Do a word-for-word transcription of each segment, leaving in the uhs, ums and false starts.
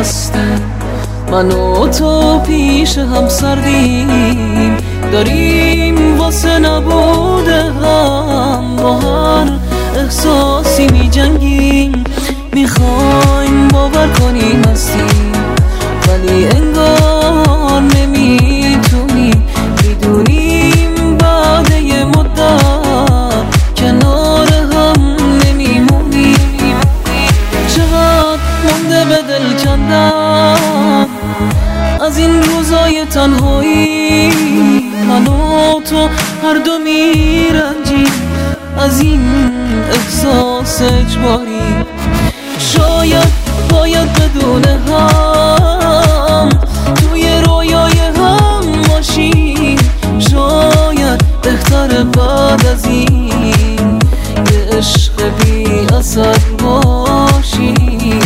بسته، من و تو پیش هم سردیم، داریم واسه نبود هم با هر احساسی می جنگیم. میخوایم باور کنیم هستیم ولی انگار نمیتونیم، میدونیم بعد یه مدت کنار هم نمیمونیم. چقدر مونده به دل کندن از این روزای تنهایی، من و تو هر دو میرنجیم از این احساس اجباری. شاید باید بدون هم توی رویای هم باشیم، شاید بهتر بعد از این یه عشق بی اثر باشیم.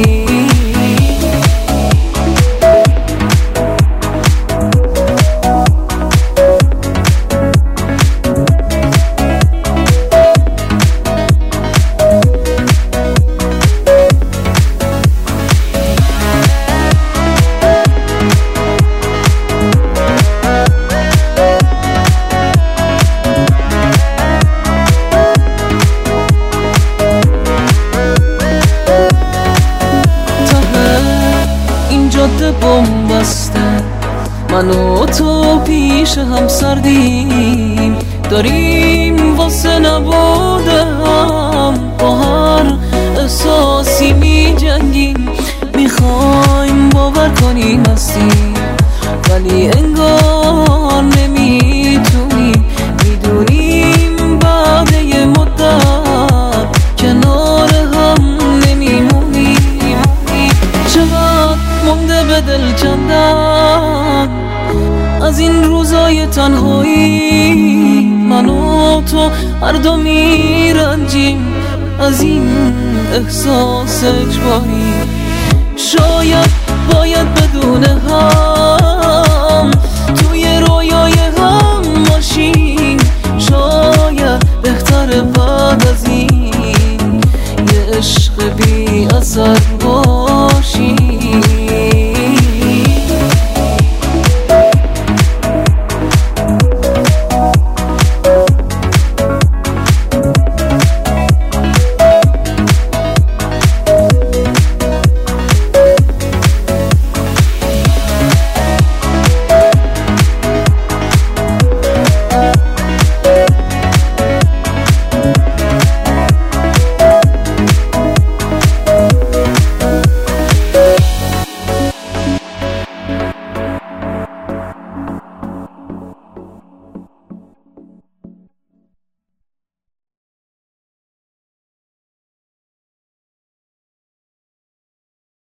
جاده بم بسته، من و تو پیش هم سردیم، داریم واسه نبود هم با هر احساسی می جنگیم. میخوایم باور کنیم هستیم ولی انگار نمیتونیم، میدونیم بعد یه مدت کنار هم نمیمونیم. چقدر مونده به دل کندن از این روزای تنهایی، من و تو هر دو میرنجیم از این احساس اجباری. شاید باید بدون هم توی رویای هم باشیم، شاید بهتر بعد از این یه عشق بی اثر باشیم.